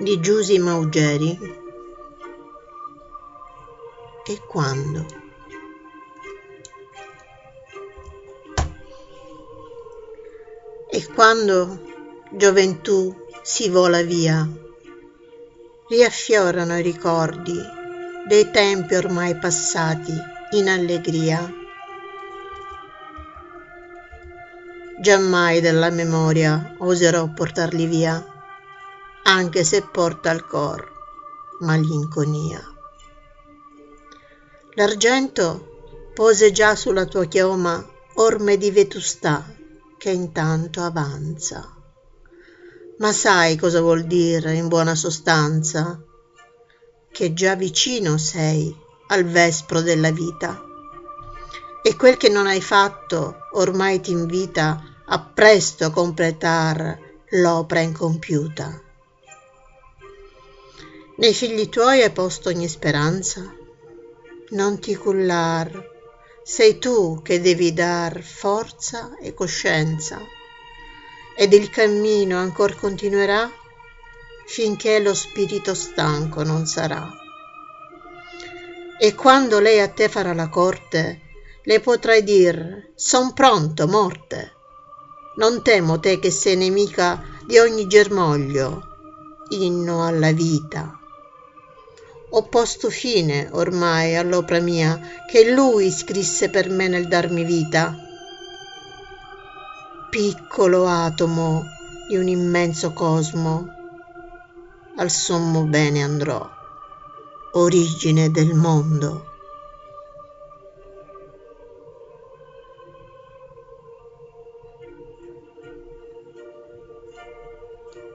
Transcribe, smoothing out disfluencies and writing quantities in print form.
di Giusy Maugeri. E quando? E quando, gioventù, si vola via, riaffiorano i ricordi dei tempi ormai passati in allegria. Giammai dalla memoria oserò portarli via, anche se porta al cor malinconia. L'argento pose già sulla tua chioma orme di vetustà che intanto avanza. Ma sai cosa vuol dire in buona sostanza? Che già vicino sei al vespro della vita, e quel che non hai fatto ormai ti invita a presto completar l'opera incompiuta. Nei figli tuoi hai posto ogni speranza? Non ti cullar, sei tu che devi dar forza e coscienza, ed il cammino ancor continuerà finché lo spirito stanco non sarà. E quando lei a te farà la corte, le potrai dir: son pronto, morte. Non temo te che sei nemica di ogni germoglio, inno alla vita. Ho posto fine ormai all'opera mia che lui scrisse per me nel darmi vita. Piccolo atomo di un immenso cosmo, al sommo bene andrò, origine del mondo.